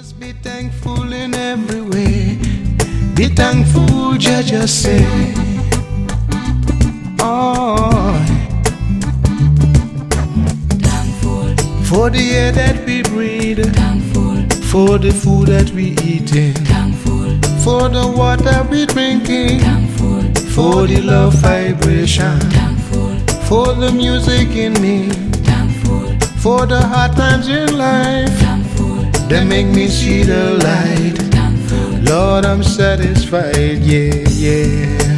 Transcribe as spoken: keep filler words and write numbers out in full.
must be thankful in every way. Be thankful, Jah just say. Oh, Thankful for the air that we breathe, Thankful for the food that we eating, Thankful for the water we drinking, Thankful for the love vibration, Thankful for the music in me, Thankful for the hard times in life Thankful that make me see the light. Thankful Lord, I'm satisfied, yeah, yeah.